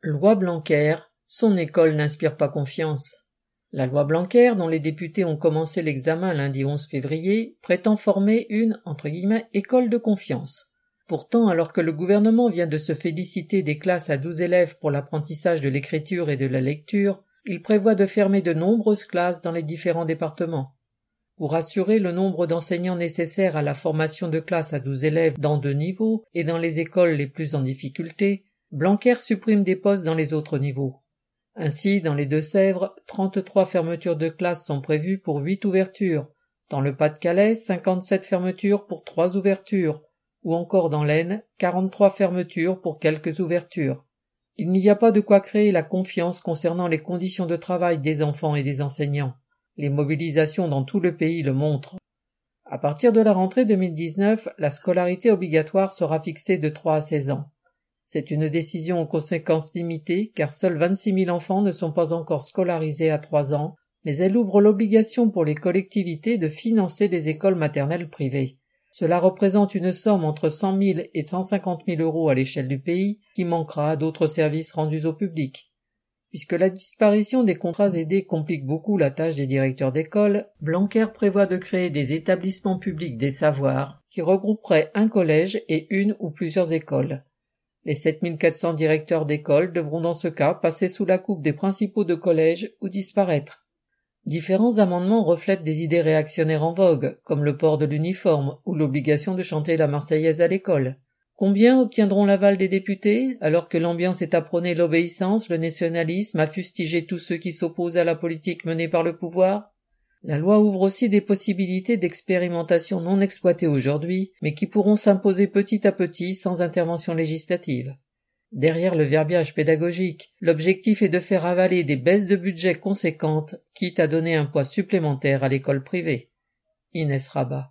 Loi Blanquer, son école n'inspire pas confiance. La loi Blanquer, dont les députés ont commencé l'examen lundi 11 février, prétend former une « école de confiance ». Pourtant, alors que le gouvernement vient de se féliciter des classes à 12 élèves pour l'apprentissage de l'écriture et de la lecture, il prévoit de fermer de nombreuses classes dans les différents départements. Pour assurer le nombre d'enseignants nécessaires à la formation de classes à 12 élèves dans 2 niveaux et dans les écoles les plus en difficulté, Blanquer supprime des postes dans les autres niveaux. Ainsi, dans les Deux-Sèvres, 33 fermetures de classes sont prévues pour 8 ouvertures, dans le Pas-de-Calais, 57 fermetures pour 3 ouvertures, ou encore dans l'Aisne, 43 fermetures pour quelques ouvertures. Il n'y a pas de quoi créer la confiance concernant les conditions de travail des enfants et des enseignants. Les mobilisations dans tout le pays le montrent. À partir de la rentrée 2019, la scolarité obligatoire sera fixée de 3 à 16 ans. C'est une décision aux conséquences limitées car seuls 26 000 enfants ne sont pas encore scolarisés à 3 ans, mais elle ouvre l'obligation pour les collectivités de financer des écoles maternelles privées. Cela représente une somme entre 100 000 et 150 000 euros à l'échelle du pays qui manquera à d'autres services rendus au public. Puisque la disparition des contrats aidés complique beaucoup la tâche des directeurs d'école, Blanquer prévoit de créer des établissements publics des savoirs qui regrouperaient un collège et une ou plusieurs écoles. Les 7400 directeurs d'école devront dans ce cas passer sous la coupe des principaux de collèges ou disparaître. Différents amendements reflètent des idées réactionnaires en vogue, comme le port de l'uniforme ou l'obligation de chanter la Marseillaise à l'école. Combien obtiendront l'aval des députés, alors que l'ambiance est à prôner l'obéissance, le nationalisme, à fustiger tous ceux qui s'opposent à la politique menée par le pouvoir? La loi ouvre aussi des possibilités d'expérimentation non exploitées aujourd'hui, mais qui pourront s'imposer petit à petit sans intervention législative. Derrière le verbiage pédagogique, l'objectif est de faire avaler des baisses de budget conséquentes, quitte à donner un poids supplémentaire à l'école privée. Inès Rabat.